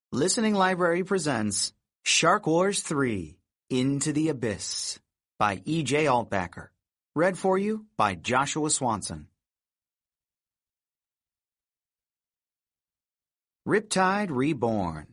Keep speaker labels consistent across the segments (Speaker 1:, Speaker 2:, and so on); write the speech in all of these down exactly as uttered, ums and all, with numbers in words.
Speaker 1: Listening Library presents Shark Wars three, Into the Abyss by E J Altbacker. Read for you by Joshua Swanson. Riptide Reborn.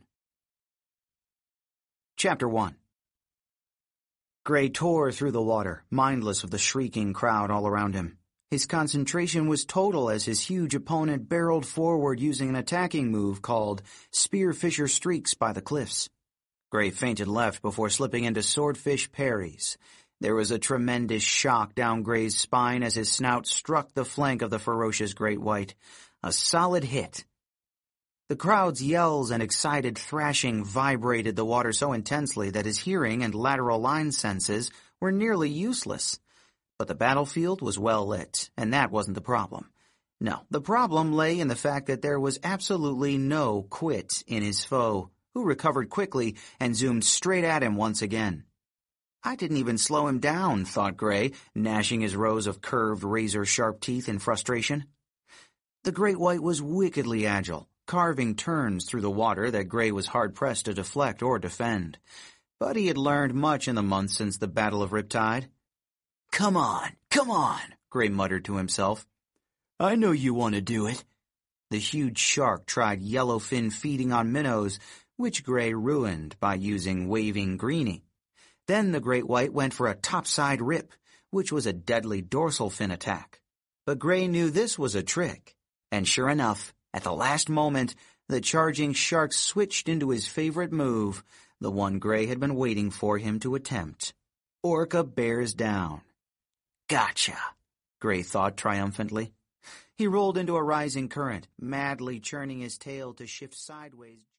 Speaker 1: Chapter one. Gray tore through the water, mindless of the shrieking crowd all around him. His concentration was total as his huge opponent barreled forward using an attacking move called Spearfisher Streaks by the cliffs. Gray feinted left before slipping into swordfish parries. There was a tremendous shock down Gray's spine as his snout struck the flank of the ferocious great white. A solid hit. The crowd's yells and excited thrashing vibrated the water so intensely that his hearing and lateral line senses were nearly useless. But the battlefield was well lit, and that wasn't the problem. No, the problem lay in the fact that there was absolutely no quit in his foe, who recovered quickly and zoomed straight at him once again. I didn't even slow him down, thought Gray, gnashing his rows of curved razor-sharp teeth in frustration. The great white was wickedly agile, carving turns through the water that Gray was hard-pressed to deflect or defend. But he had learned much in the months since the Battle of Riptide. "Come on, come on," Gray muttered to himself. "I know you want to do it." The huge shark tried yellowfin feeding on minnows, which Gray ruined by using waving greenie. Then the great white went for a topside rip, which was a deadly dorsal fin attack. But Gray knew this was a trick, and sure enough, at the last moment, the charging shark switched into his favorite move, the one Gray had been waiting for him to attempt. Orca bears down. "Gotcha," Gray thought triumphantly. He rolled into a rising current, madly churning his tail to shift sideways.